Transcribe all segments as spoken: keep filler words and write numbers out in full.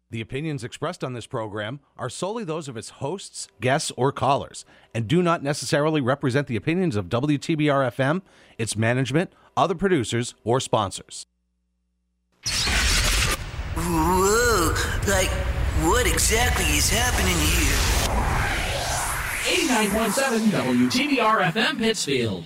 The opinions expressed on this program are solely those of its hosts, guests, or callers, and do not necessarily represent the opinions of W T B R F M, its management, other producers, or sponsors. Whoa, like, what exactly is happening here? eighty-nine point seven W T B R F M Pittsfield.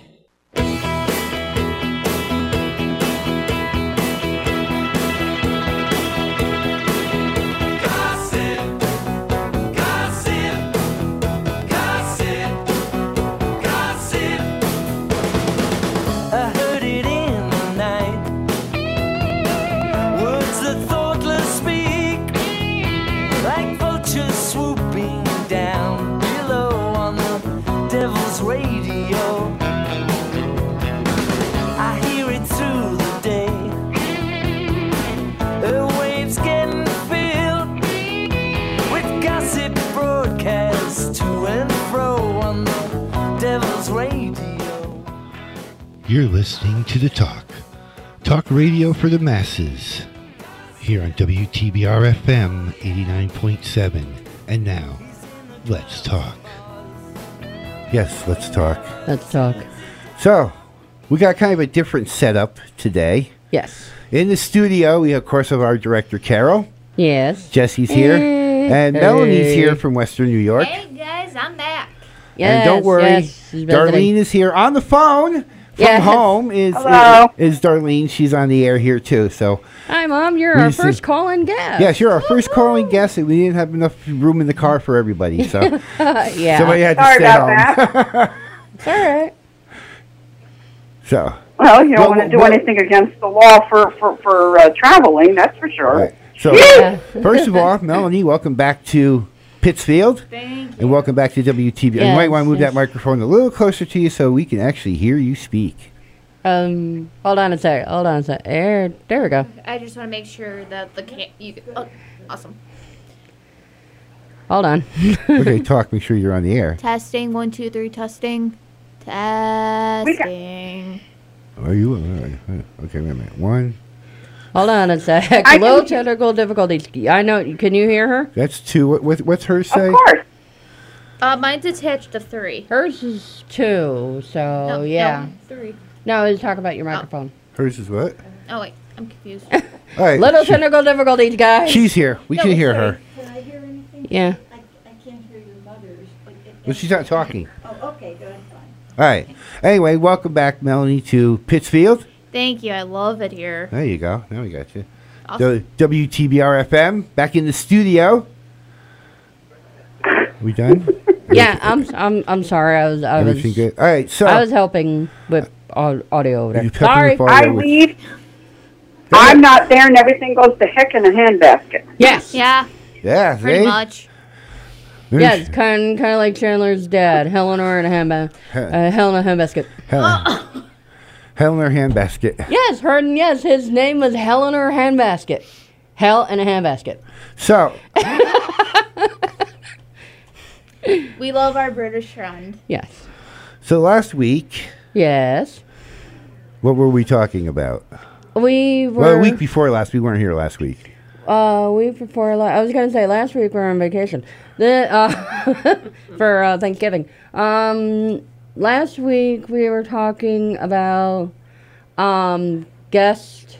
You're listening to The Talk, talk radio for the masses, here on W T B R F M eighty-nine point seven. And now, let's talk. Yes, let's talk. Let's talk. So, we got kind of a different setup today. Yes. In the studio, we, of course, have our director, Carol. Yes. Jesse's here. Hey. And Hey. Melanie's here from Western New York. Hey guys, I'm back. Yes, and don't worry, yes, she's Darlene visiting. is here on the phone. From Yes. home is, Hello. is is Darlene. She's on the air here too. So Hi, Mom. You're We our see- first call-in guest. yes, you're our first calling guest, and we didn't have enough room in the car for everybody. So yeah. somebody had to Sorry stay about home. It's all right. So Well, you don't Well, want to do well- anything against the law for for for uh, traveling. That's for sure. right. So Yeah. first of all, Melanie, welcome back to Pittsfield, Thank you. and welcome back to W T B. you Yes, might want to move yes. that microphone a little closer to you so we can actually hear you speak. Um, hold on a sec. Hold on a sec. There, there we go. I just want to make sure that the can you. Oh, awesome. Hold on. Okay, talk. Make sure you're on the air. Testing one two three. Testing. Testing. Are you? Uh, okay, wait a minute. One. Hold on a sec. I Little can- technical difficulties. I know. Can you hear her? That's two. What, what, what's hers say? Of course. Uh, mine's attached to three. Hers is two. So No, yeah. No, three. No, let's talk about your microphone. Hers is what? Oh wait, I'm confused. All right. Little she- technical difficulties, guys. she's here. We No, can hear sorry. her. Can I hear anything? Yeah. I, I can't hear your mother's. But it, But she's not talking. Oh, okay, good, fine. All right. Anyway, welcome back, Melanie, to Pittsfield. Thank you. I love it here. There you go. Now we got you. Awesome. So, W T B R F M, back in the studio. We done? Yeah. I'm. I'm. I'm sorry. I was. I was. Everything good? All right. So, I was helping with au- audio over You there. helping Sorry. with audio? I with- leave. Go ahead. I'm not there, and everything goes to heck in a handbasket. Yes. Yeah, Yeah, pretty see? much. Yeah, it's kind kind of like Chandler's dad, Eleanor in a handbasket. Uh, Hell in a handbasket. Hell, hell in her handbasket. Yes, heard and yes, his name was Eleanor Handbasket. Hell in a handbasket. So, We love our British friend. Yes. so last week, Yes. what were we talking about? We were. Well, a week before last. We weren't here last week. Uh, week before. La- I was gonna say last week we were on vacation. The uh, for uh, Thanksgiving. Um, last week we were talking about um guests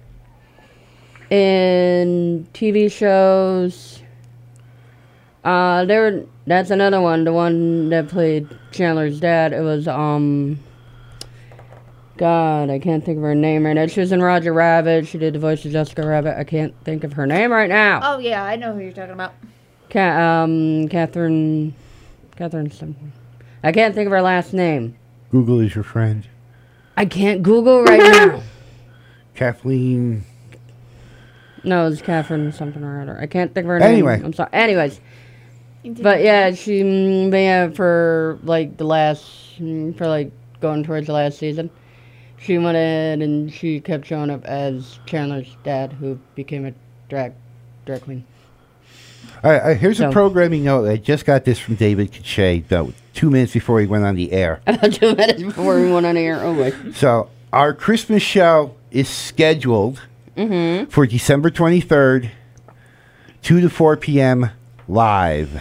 in T V shows. Uh, there. That's another one. The one that played Chandler's dad. It was um. God, I can't think of her name right now. She was in Roger Rabbit. She did the voice of Jessica Rabbit. I can't think of her name right now. Oh yeah, I know who you're talking about. Ca- um, Catherine, Catherine something. I can't think of her last name. Google is your friend. I can't Google right now. Kathleen. No, it's Catherine something or other. I can't think of her Anyway. name. I'm sorry. Anyways, but yeah, she mm, yeah for like the last mm, for like going towards the last season. She went in and she kept showing up as Chandler's dad, who became a drag drag queen. All right, uh, here's a So- programming note. I just got this from David Cachet about two minutes before he went on the air. About two minutes before we went on air. Oh boy. So our Christmas show is scheduled Mm-hmm. for December twenty-third, two to four p.m. live.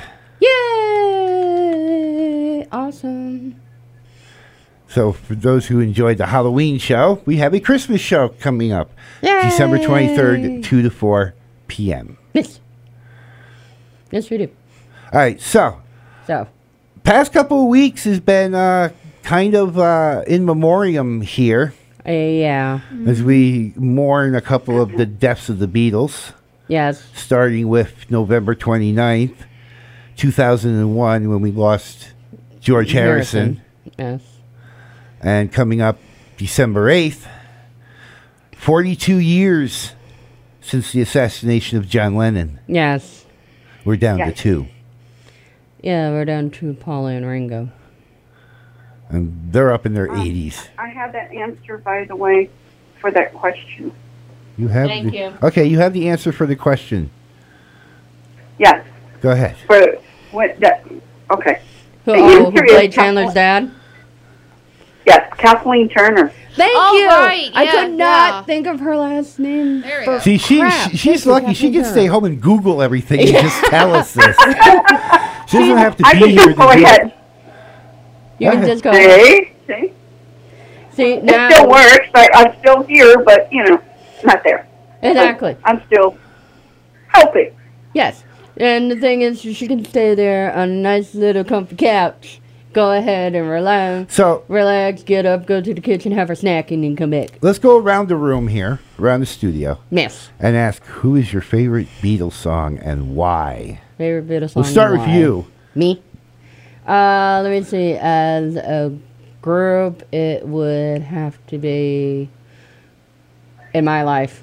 Yay! Awesome. So for those who enjoyed the Halloween show, we have a Christmas show coming up. Yay! December twenty-third, two to four p.m. Yes. Yes, we do. All right, so So, past couple of weeks has been uh, kind of uh, in memoriam here uh, yeah. as we mourn a couple of the deaths of the Beatles, Yes. starting with November twenty-ninth, two thousand one, when we lost George Harrison, Yes. and coming up December eighth, forty-two years since the assassination of John Lennon. Yes. We're down to Yes. two. Yeah, we're down to Paula and Ringo. And they're up in their eighties. I have that answer, by the way, for that question. You have Thank the, you. Okay, you have the answer for the question. Yes. Go ahead. For what? That, okay. Who, The oh, who answer is played Chandler's Kathleen- dad? Yes, Kathleen Turner. Thank Oh, you. right, I yeah, could not yeah. think of her last name. There we for go. See, she, crap. she she's Thank you, lucky. She Kathleen can Turner. stay home and Google everything and just tell us this. She doesn't have to I be can here just to go do it. ahead. You Go can ahead. just go. See? See? See, It now. still works. I, I'm still here, but, you know, not there. Exactly. I'm still helping. Yes. And the thing is, she can stay there on a nice little comfy couch. Go ahead and relax. So Relax, get up, go to the kitchen, have her snack, and then come back. let's go around the room here, around the studio, Yes. and ask who is your favorite Beatles song and why. Favorite bit of song. We'll start with why? you. Me? Uh, let me see. As a group, it would have to be In My Life.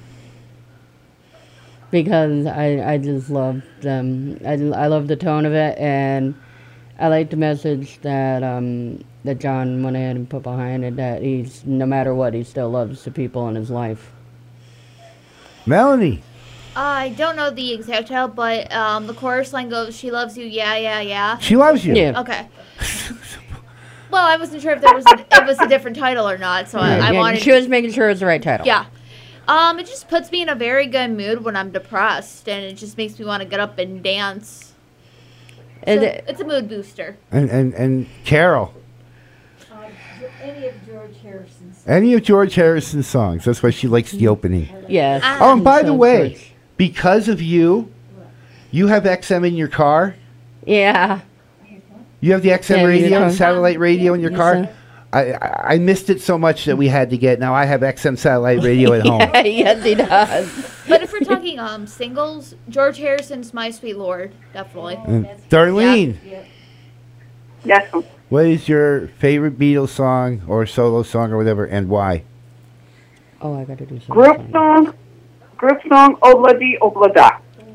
Because I, I just love them. I, I love the tone of it, and I like the message that um that John went ahead and put behind it, that he's, no matter what, he still loves the people in his life. Melanie. I don't know the exact title, but um, the chorus line goes, "She loves you, yeah, yeah, yeah." She loves you. Yeah. Okay. Well, I wasn't sure if there was a, it was a different title or not, so I, I Yeah, wanted. she was making sure it was the right title. Yeah. Um, it just puts me in a very good mood when I'm depressed, and it just makes me want to get up and dance. So And it- it's a mood booster. And, and, and Carol. Uh, any of George Harrison's. Any of George Harrison's songs. That's why she likes the opening. Yes. Ah. Oh, and by the So way, good. because of you, you have X M in your car. Yeah. You have the X M Yeah, in your radio, car. satellite radio in your Yes, car. sir. I, I I missed it so much that we had to get. Now I have X M satellite radio at home. Yeah, yes, he does. But if we're talking um singles, George Harrison's "My Sweet Lord," definitely. And Darlene, Yes. what is your favorite Beatles song or solo song or whatever, and why? Oh, I gotta do something. Group song. Group song, Obla Di Obla Da.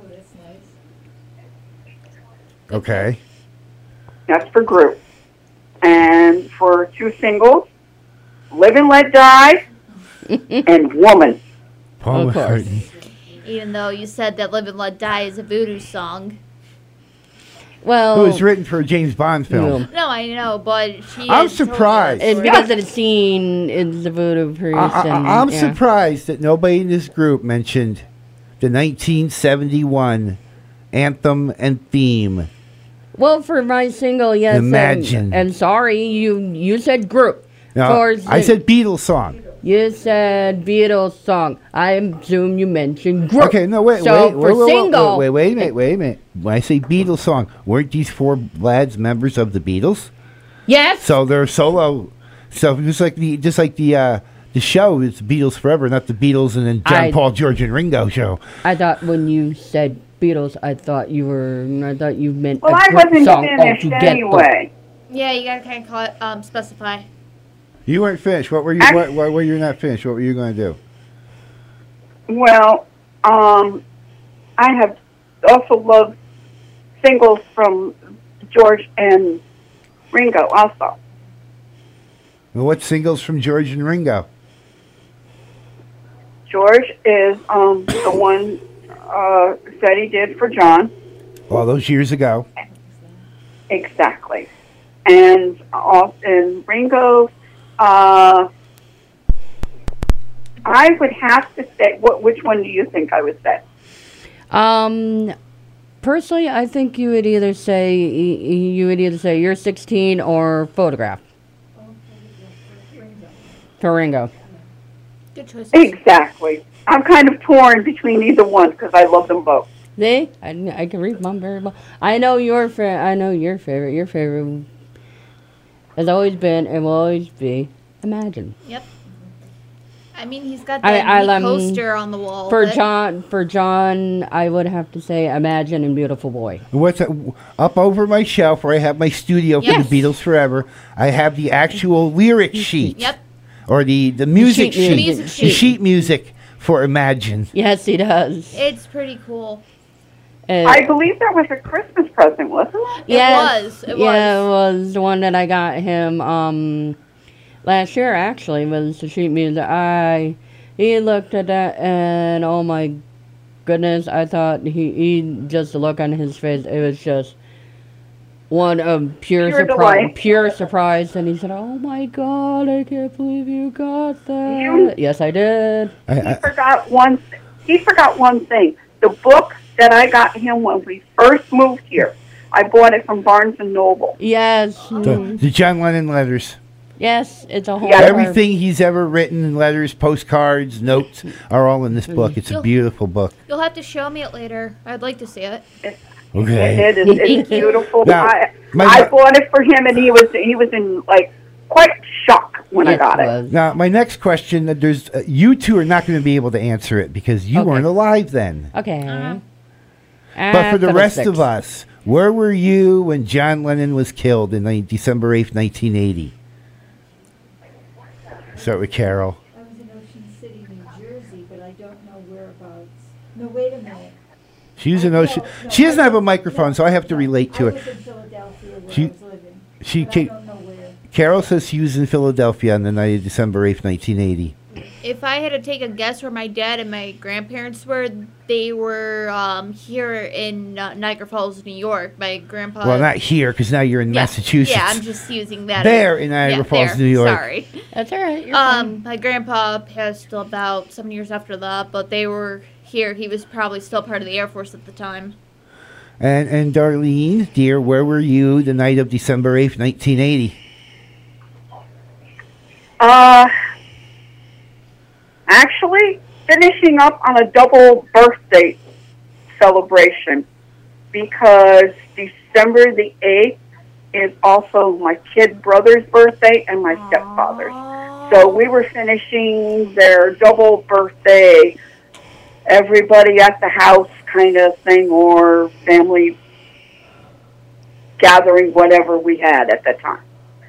Okay. That's for group. And for two singles, Live and Let Die and Woman. Paul Of course. McCartney. Even though you said that "Live and Let Die" is a voodoo song. Well, It was written for a James Bond film. no. No, I know, but she. I'm is totally surprised. that It's story. because of the scene in the voodoo priest. I, and, I, I'm yeah. surprised that nobody in this group mentioned the nineteen seventy-one anthem and theme. Well, for my single, yes. and- Imagine. And, sorry, you you said group. No, For I sing- said Beatles song. You said Beatles song. I assume you mentioned group. Okay, no, wait, so wait, for wait, wait, single, wait, wait, wait a minute, wait a minute. When I say Beatles song, weren't these four lads members of the Beatles? yes. So they're solo. So just like the just like the uh, the show, it's Beatles Forever, not the Beatles and then John, I- Paul, George, and Ringo show. I thought when you said Beatles, I thought you were. I thought you meant Well, a I group wasn't song finished altogether. anyway. Yeah, you gotta kind of call it, um, specify. You weren't finished. What were you? Act- What, what were you not finished? What were you going to do? Well, um, I have also loved singles from George and Ringo also. Well, what singles from George and Ringo? George is um, the one uh, that he did for John. All those years ago. Exactly. And, uh, and Ringo, uh, I would have to say, what, which one do you think I would say? Um, personally, I think you would either say y- y- you would either say you're sixteen or photograph. For Ringo. Good choices. Exactly. I'm kind of torn between either one because I love them both. See, I, I can read mom very well. I know your fa- I know your favorite. Your favorite has always been and will always be Imagine. Yep. I mean, he's got I- that I, neat um, poster on the wall. For but- John, for John, I would have to say Imagine and Beautiful Boy. What's that? Up over my shelf where I have my studio for Yes. the Beatles Forever, I have the actual lyric sheet. Yep. Or the, the music sheet sheet. music. Music The sheet. sheet music for Imagine. Yes, he does. It's pretty cool. Uh, I believe that was a Christmas present, wasn't it? yes, It was. It yeah, was. it was the one that I got him um, last year. Actually, was the sheet music. I he looked at that and oh my goodness, I thought he, he just the look on his face. It was just one of pure, Pure surprise, delight. pure surprise. And he said, "Oh my God, I can't believe you got that." You- Yes, I did. I, He I, forgot one. He forgot one thing. The book that I got him when we first moved here. I bought it from Barnes and Noble. Yes, the, mm, the John Lennon letters. yes, it's a whole. Yeah, Everything he's ever written in letters, postcards, notes are all in this book. It's a You'll- beautiful book. You'll have to show me it later. I'd like to see it. Okay. It is it's beautiful. Now, I, my- I bought it for him, and he was he was in like quite shock when I Yes, got it. was. Now, my next question, uh, there's uh, you two are not going to be able to answer it because you Okay. weren't alive then. Okay. Uh-huh. But for the After rest six. of us, where were you when John Lennon was killed in ni- December eighth, nineteen eighty? Start with Carol. I was in Ocean City, New Jersey, but I don't know whereabouts. No, wait a minute. She's in I- Ocean. no, no, She doesn't I have a don't- microphone, no, so I have to no. relate to I it. was in Philadelphia where She- I was living. she but ca- I don't know where. Carol says she was in Philadelphia on the night of December eighth, nineteen eighty. If I had to take a guess where my dad and my grandparents were, they were um, here in uh, Niagara Falls, New York. My grandpa. Well, not here because now you're in yeah, Massachusetts. Yeah, I'm just using that. There as- in Niagara yeah, Falls, there. New York. Sorry. That's all right. You're Um, my grandpa passed about seven years after that, but they were here. He was probably still part of the Air Force at the time. And and Darlene, dear, where were you the night of December eighth, nineteen eighty? Uh, actually, finishing up on a double birthday celebration because December the eighth is also my kid brother's birthday and my stepfather's. So we were finishing their double birthday, everybody at the house kind of thing, or family gathering, whatever we had at the time.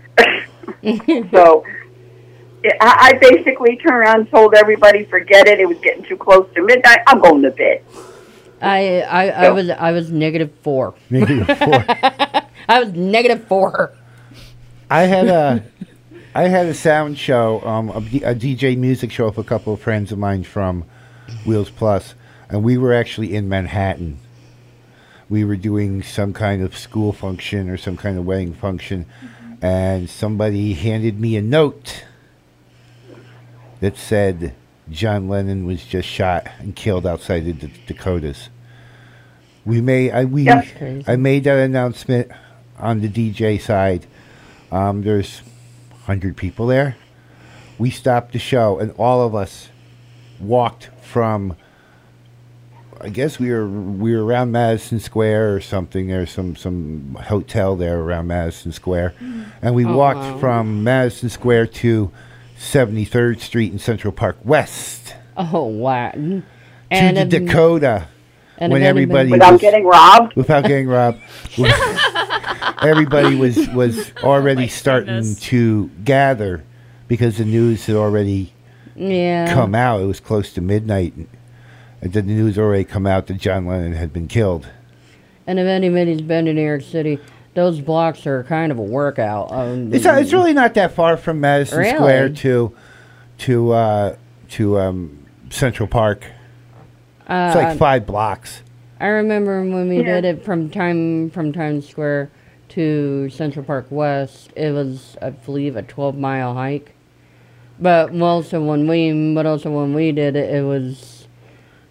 So I I basically turned around and told everybody, forget it. It was getting too close to midnight. I'm going to bed. I, I, I So- was I was negative four. Maybe before. I was negative four. I had a, I had a sound show, um, a, D- a D J music show with a couple of friends of mine from Wheels Plus, and we were actually in Manhattan. We were doing some kind of school function or some kind of wedding function, and somebody handed me a note that said John Lennon was just shot and killed outside the D- Dakotas. We made I we Yep. Crazy. I made that announcement on the D J side. Um, there's one hundred people there. We stopped the show, and all of us walked from. I guess we were we were around Madison Square or something. There's some some hotel there around Madison Square, and we Oh, walked wow. from Madison Square to seventy-third Street in Central Park West Oh wow! And to the if- Dakota and when if anybody- everybody Without was, getting robbed. without getting robbed. Everybody was was already my starting goodness. to gather because the news had already yeah. come out. It was close to midnight, and the news had already come out that John Lennon had been killed. And if anybody's been to New York City, those blocks are kind of a workout. Um, It's not, it's really not that far from Madison Really? Square to to uh, to um, Central Park. uh, It's like five blocks. I remember when we Yeah. did it from time from Times Square to Central Park West. It was, I believe, a twelve mile hike. But also when we, but also when we did it, it was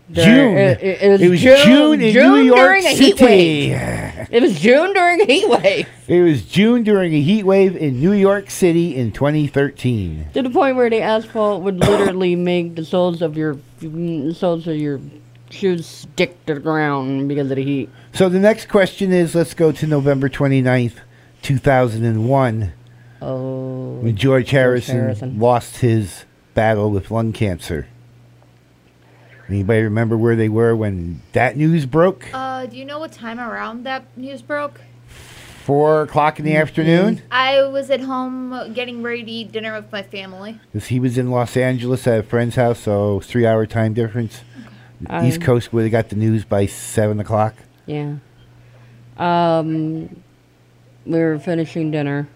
During- June. It, it- it was, It was June, June in June New York during a heat City. wave. It was June during a heat wave. It was June during a heat wave in New York City in twenty thirteen. To the point where the asphalt would literally make the soles of your the soles of your shoes stick to the ground because of the heat. So the next question is, let's go to November twenty-ninth, two thousand one, Oh, when George Harrison, Harrison. lost his battle with lung cancer. Anybody remember where they were when that news broke? Uh, do you know what time around that news broke? Four o'clock in the afternoon? I was at home getting ready to eat dinner with my family. Because he was in Los Angeles at a friend's house, so three-hour time difference. Um, East Coast would have got the news by seven o'clock. Yeah. Um, we were finishing dinner,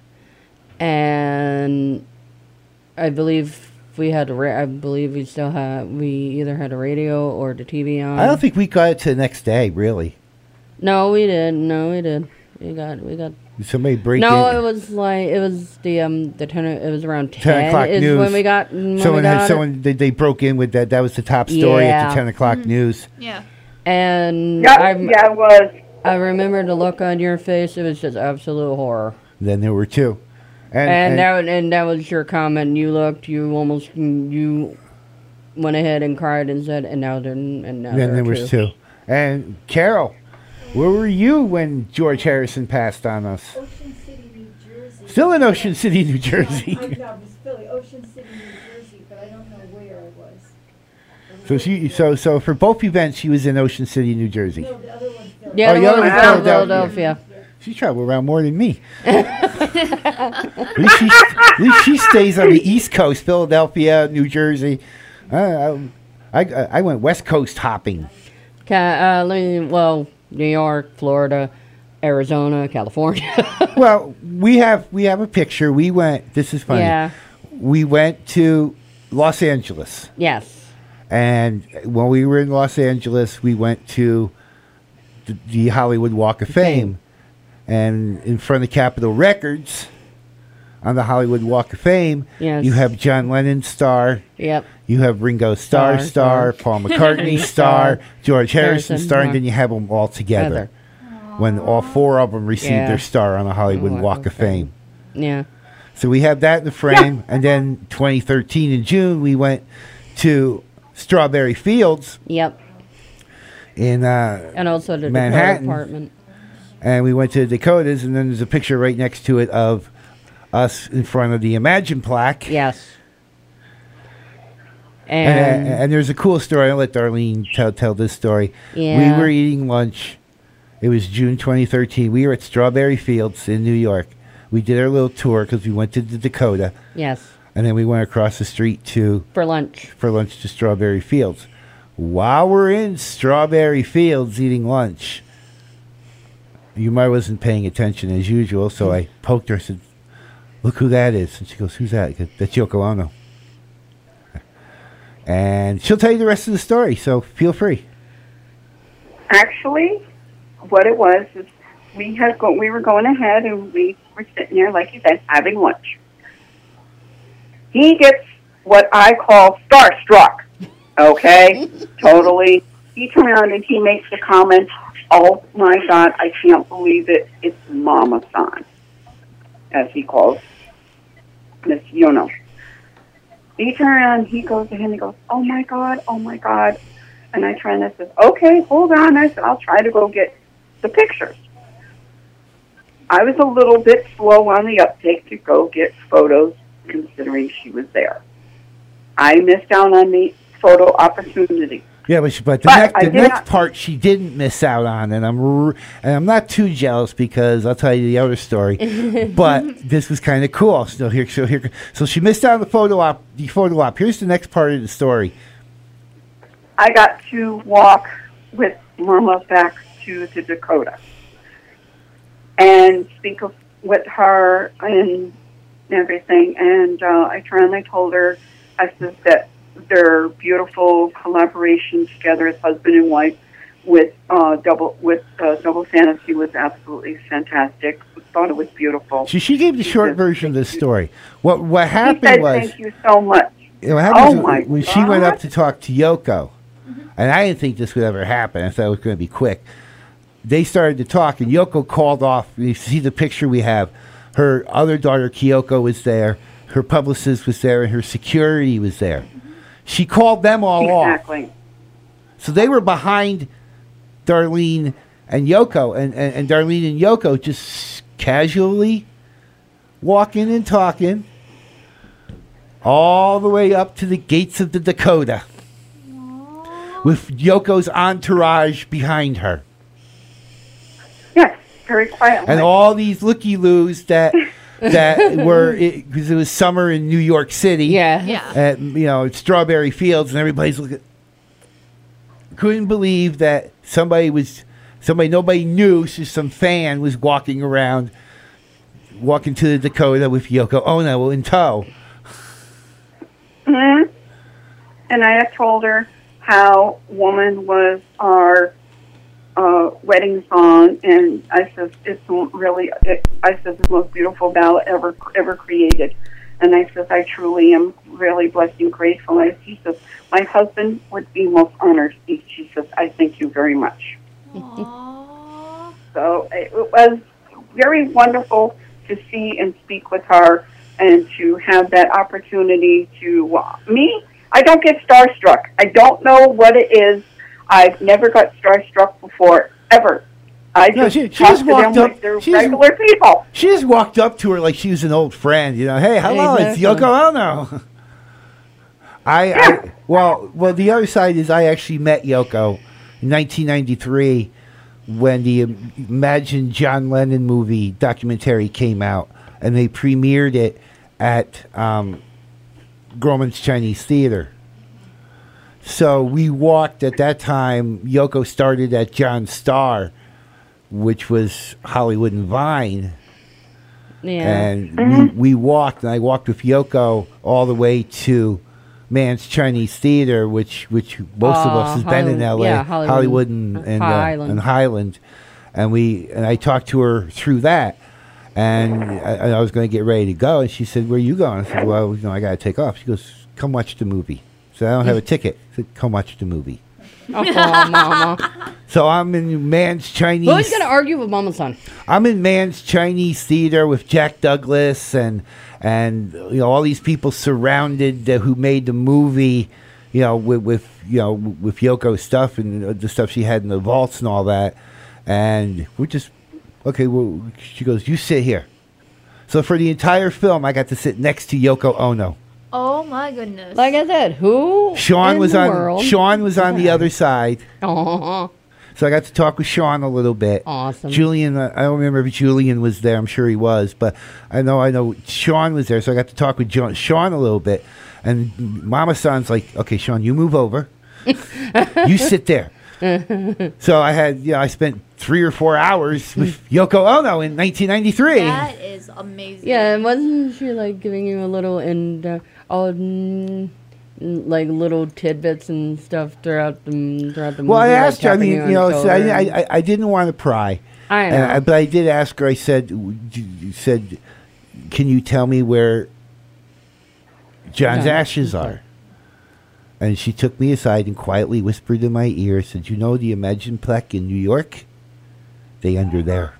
and I believe we had a ra- I believe we still had we either had a radio or the T V on. I don't think we got it to the next day, really. No, we did. No, we did. We got we got. Did somebody break No, in? it was like it was the um the ten. It was around ten. ten o'clock is news. when we got. When someone we got had it. someone they, they broke in with that. That was the top story at Yeah. the ten o'clock news. Yeah. And Yeah, I yeah, it was. I remember the look on your face. It was just absolute horror. Then there were two, and, And, and that was- and that was your comment. You looked. You almost you went ahead and cried and said, and now there and now then there, there are was two. And Carol, where were you when George Harrison passed on us? Ocean City, New Jersey. Still in Ocean City, New Jersey. I know, it was Philly, Ocean City, New Jersey, but I don't know where I was. I was So she, so so for both events, she was in Ocean City, New Jersey. No, the other one, Philly. Yeah, Oh, the the other one one, in Philadelphia. Philadelphia. She traveled around more than me. at, least she, at least she stays on the East Coast, Philadelphia, New Jersey. Uh, I, I I went West Coast hopping. Ca- uh, le- well, New York, Florida, Arizona, California. Well, we have we have a picture. We went. This is funny. Yeah. We went to Los Angeles. Yes. And when we were in Los Angeles, we went to the, the Hollywood Walk of Fame. And in front of Capitol Records, on the Hollywood Walk of Fame, Yes. you have John Lennon's star. Yep. You have Ringo Starr Star, star, star. Paul McCartney Star, star, George Harrison Harrison, star, and star. then you have them all together. When all four of them received Yeah. their star on the Hollywood Walk Walk of of Fame. Yeah. So we have that in the frame. And then twenty thirteen in June, we went to Strawberry Fields Yep. in uh, And also the Dakota Manhattan. apartment. And we went to the Dakotas, and then there's a picture right next to it of us in front of the Imagine plaque. Yes. And, And, and there's a cool story. I'll let Darlene tell, tell this story. Yeah. We were eating lunch. It was June twenty thirteen. We were at Strawberry Fields in New York. We did our little tour because we went to the Dakota. yes. And then we went across the street to For lunch. for lunch to Strawberry Fields. While we're in Strawberry Fields eating lunch, you might wasn't paying attention as usual, so I poked her and said, "Look who that is." And she goes, "Who's that?" I go, "That's Yoko Ono." And she'll tell you the rest of the story, so feel free. Actually, what it was is we had go, we were going ahead and we were sitting there, like you said, having lunch. He gets what I call starstruck. Okay, totally. He turned around and he makes the comment, "Oh my God, I can't believe it! It's Mama San," as he calls Miss Yono. He turned around, he goes to him, and he goes, "Oh my God, oh my God." And I try and I said, "Okay, hold on." I said, "I'll try to go get the pictures." I was a little bit slow on the uptake to go get photos, considering she was there. I missed out on the photo opportunity. Yeah, but, she, but the, But next, I the did next not- part she didn't miss out on, and I'm r- and I'm not too jealous because I'll tell you the other story. But this was kind of cool. So here, so here, so she missed out on the photo op. The photo op. Here's the next part of the story. I got to walk with Mama back to the Dakota and speak of, with her and everything. And uh, I turned and I told her, I said that their beautiful collaboration together as husband and wife with uh, double with uh, Double Fantasy was absolutely fantastic. Thought it was beautiful. She she gave the short version of the story. What what She happened said, was "Thank you so much." what happened Oh was my when she went God. up to talk to Yoko, and I didn't think this would ever happen. I thought it was going to be quick. They started to talk, and Yoko called off. You see the picture we have. Her other daughter, Kyoko, was there. Her publicist was there, and her security was there. She called them all Exactly. off. So they were behind Darlene and Yoko, and, and, and Darlene and Yoko just casually walking and talking all the way up to the gates of the Dakota with Yoko's entourage behind her. Yes, very quietly. And all these looky-loos that that were, because it, it was summer in New York City. Yeah. Yeah. At, you know, at Strawberry Fields, and everybody's looking. Couldn't believe that somebody was, somebody nobody knew, just some fan was walking around, walking to the Dakota with Yoko Ono in tow. hmm And I have told her how "Woman" was our uh, wedding song, and I said it's really, it, I said the most beautiful ballad ever ever created. And I said I truly am really blessed and grateful. And she says my husband would be most honored. She says I thank you very much. So it was very wonderful to see and speak with her, and to have that opportunity to uh, me. I don't get starstruck. I don't know what it is. I've never got starstruck before, ever. I No, just she, she talk just to walked them up. like they're she just- regular people. She just walked up to her like she was an old friend. You know, hey, hello, it's Exactly. Yoko Ono. I, I well, well, the other side is I actually met Yoko in nineteen ninety-three when the um, Imagine John Lennon movie documentary came out, and they premiered it at um, Grauman's Chinese Theater. So we walked at that time. Yoko started at John Starr, which was Hollywood and Vine. Yeah. And we, we walked, and I walked with Yoko all the way to Man's Chinese Theater, which which most of us Uh, has been in Hollywood- L A, yeah, Hollywood- Hollywood and and, uh, Highland. and Highland, and we and I talked to her through that, and I, and I was going to get ready to go, and she said, "Where are you going?" I said, "Well, you know, I got to take off." She goes, "Come watch the movie." So I don't have a ticket. I said, "Come watch the movie." Oh, mama. So I'm in Man's Chinese. Who's gonna argue with Mama's son? I'm in Man's Chinese Theater with Jack Douglas and and you know all these people surrounded uh, who made the movie, you know, with, with you know with Yoko's stuff and uh, the stuff she had in the vaults and all that, and we're just okay. Well, she goes, "You sit here." So for the entire film, I got to sit next to Yoko Ono. Oh my goodness. Like I said, who? Sean in was the on. world? Sean was on the Yeah. other side. Aw, So I got to talk with Sean a little bit. awesome. Julian, uh, I don't remember if Julian was there. I'm sure he was, but I know I know Sean was there. So I got to talk with John, Sean a little bit. And Mama San's like, "Okay, Sean, you move over. You sit there." So I had, you know, I spent three or four hours with Yoko Ono in nineteen ninety-three. That is amazing. Yeah, and wasn't she like giving you a little and uh, all mm, like little tidbits and stuff throughout the throughout the movie? Well, I like asked her. I tapping mean, on you know, the so I, shoulder I, and- I, I didn't want to pry. I know. And I, but I did ask her. I said, you said, "Can you tell me where John's John. ashes are?" And she took me aside and quietly whispered in my ear, said, "You know the Imagine plaque in New York? They under there.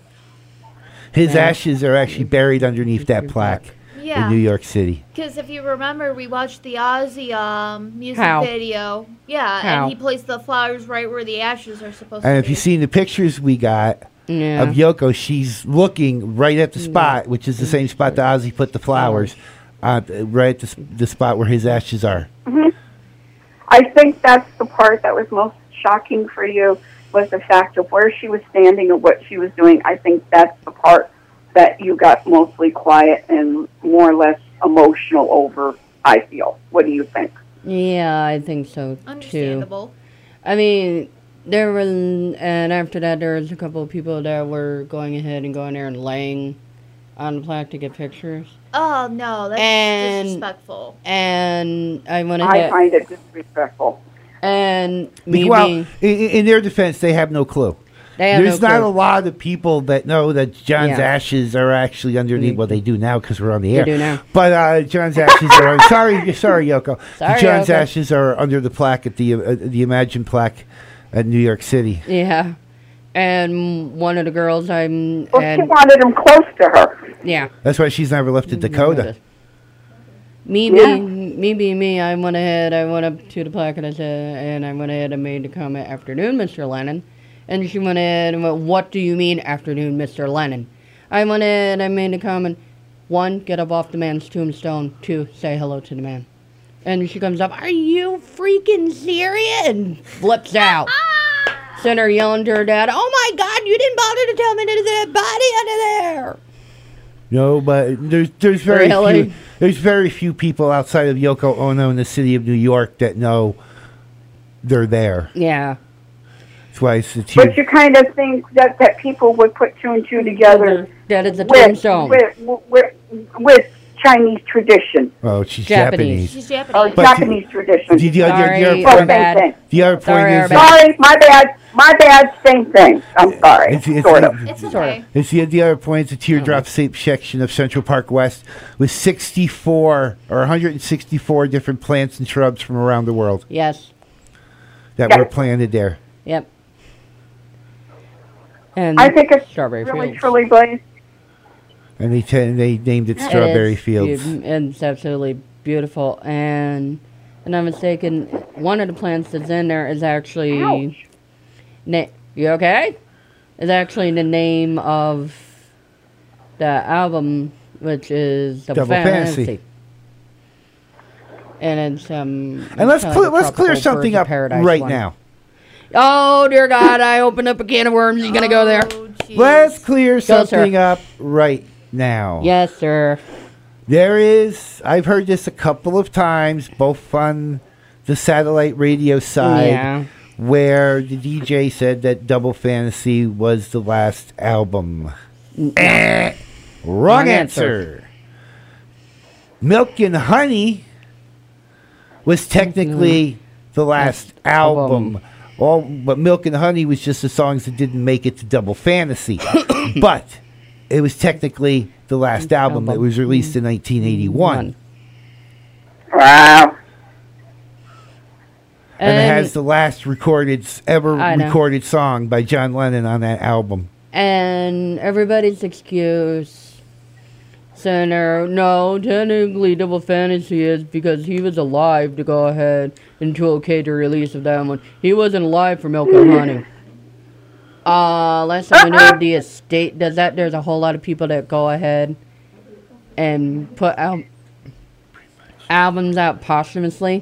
His Yeah. ashes are actually buried underneath that plaque Yeah. in New York City." Because if you remember, we watched the Ozzy um, music How? video. Yeah, How? and he placed the flowers right where the ashes are supposed And to if be. you've seen the pictures we got yeah. of Yoko, she's looking right at the spot, which is the same spot that Ozzy put the flowers, uh, right at the, s- the spot where his ashes are. I think that's the part that was most shocking for you, was the fact of where she was standing and what she was doing. I think that's the part that you got mostly quiet and more or less emotional over, I feel. What do you think? Yeah, I think so too. Understandable. I mean, there was, and after that, there was a couple of people that were going ahead and going there and laying on the plaque to get pictures. Oh, no, that's And- disrespectful. And I went I ahead, find it disrespectful. and me well, being, in, in their defense, they have no clue. They have There's no not clue. a lot of people that know that John's Yeah. ashes are actually underneath. Well, they do now because we're on the They air. do now. But uh, John's ashes are. Sorry, sorry, Yoko. Sorry, John's Yoko. ashes are under the plaque at the uh, the Imagine plaque at New York City. Yeah. And one of the girls I'm Well, she and wanted him close to her. yeah. That's why she's never left Dakota. Me Yeah. being me being me, I went ahead, I went up to the plaque and I said, and I went ahead and made the comment, "Afternoon, Mister Lennon." And she went ahead and went, "What do you mean, afternoon, Mister Lennon?" I went ahead and I made the comment, one, get up off the man's tombstone. Two, say hello to the man. And she comes up, "Are you freaking serious?" And flips out. Sent her yelling to her dad, "Oh my God, you didn't bother to tell me there's a dead body under there." No, but there's there's very Really? few there's very few people outside of Yoko Ono in the city of New York that know they're there. Yeah. That's why it's, it's But huge. you kind of think that, that people would put two and two together That is a with, tombstone. with, with, with Chinese tradition Oh, she's Japanese. Japanese. She's or Japanese. But Japanese tradition. The, the, the, Sorry, the, Well, other our same bad. thing. the other point Sorry, our is bad. Sorry, my bad. My bad, same thing. I'm sorry. It's, it's, sort of. It's Sort okay. of. It's the, the other point is the teardrop shaped section of Central Park West with sixty-four or one hundred sixty-four different plants and shrubs from around the world Yes. that Yeah. were planted there. Yep. And I think it's Strawberry really, Fields. truly blazed. And they t- they named it It Strawberry is Fields. beau- and it's absolutely beautiful. And, and I'm mistaken, one of the plants that's in there is actually. Ouch. Na- you okay? Is actually the name of the album, which is Double, Double Fantasy. Fantasy. And it's um. And let's kinda clear, like a let's clear Tropical something Birds of up Paradise right one. now. Oh dear God! I opened up a can of worms. You gonna go there? Oh, jeez. Let's clear sir. something up right now. Yes, sir. There is, I've heard this a couple of times, both on the satellite radio side, Yeah. where the D J said that Double Fantasy was the last album. Eh, wrong Wrong answer. answer. Milk and Honey was technically the last album. album. All, but Milk and Honey was just the songs that didn't make it to Double Fantasy. But it was technically the last album that was released in nineteen eighty-one. Wow. And, it And- has the last recorded, s- ever I know. recorded song by John Lennon on that album. And everybody's excuse saying there, no, technically Double Fantasy is because he was alive to go ahead and to okay the release of that one. He wasn't alive for Milk and Honey. Uh, last time I knew the estate does that. There's a whole lot of people that go ahead and put out albums out posthumously.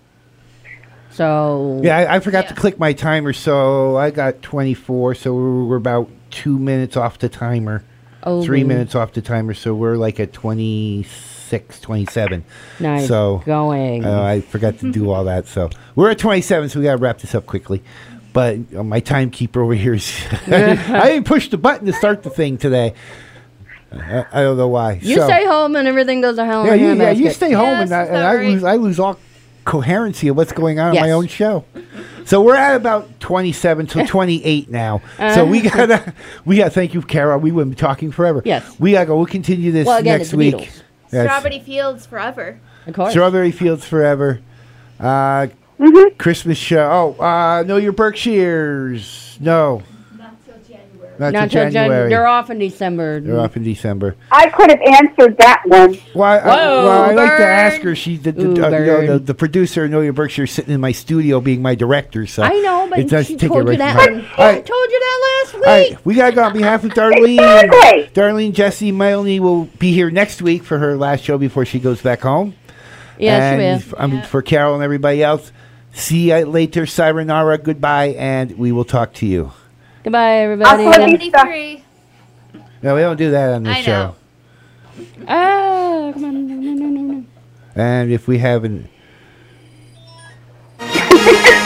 So Yeah, I, I forgot Yeah. to click my timer, so I got twenty-four, so we're, we're about two minutes off the timer. oh, Three minutes off the timer, so we're like at twenty-six, twenty-seven. Nice So, going. Uh, I forgot to do all that, so we're at twenty-seven, so we got to wrap this up quickly. But uh, my timekeeper over here is. I didn't push the button to start the thing today. I, I don't know why. You so, stay home and everything goes to hell Yeah, in a you, yeah, you handbasket. stay home, Yeah, and, I, that's and about I right. lose. I lose all coherency of what's going on in my Yes. own show. So we're at about twenty-seven to twenty-eight now. So we Uh-huh. gotta, we got. Thank you, Carol. We would be talking forever. Yes. We gotta go. We'll continue this Well, again, next it's the week. Beatles. Yes. Strawberry Fields forever. Of course. Strawberry Fields Forever. Uh, Mm-hmm. Christmas show. Oh, uh, know your Berkshires. No, Not till January. not, Not till till Jan- January. They're off in December. They're off in December. I could have answered that one. Well, I, Whoa, well, I like to Bird. ask her. She's the, the, Ooh, uh, you know, Bird. the, the producer of Know Your Berkshire sitting in my studio being my director. So I know, but it does she take told it you right that. from One. her. All I right, told you that last week. all right, we gotta go on behalf of Darlene. Exactly. Darlene Jesse Melanie will be here next week for her last show before she goes back home. Yes, and you will. f- I mean, for Carol and everybody else, see you later, Sayonara, goodbye, and we will talk to you. Goodbye, everybody. I'll put seventy-three. No, we don't do that on this I show. know. Ah, come on. No, no, no, no, no. And if we haven't.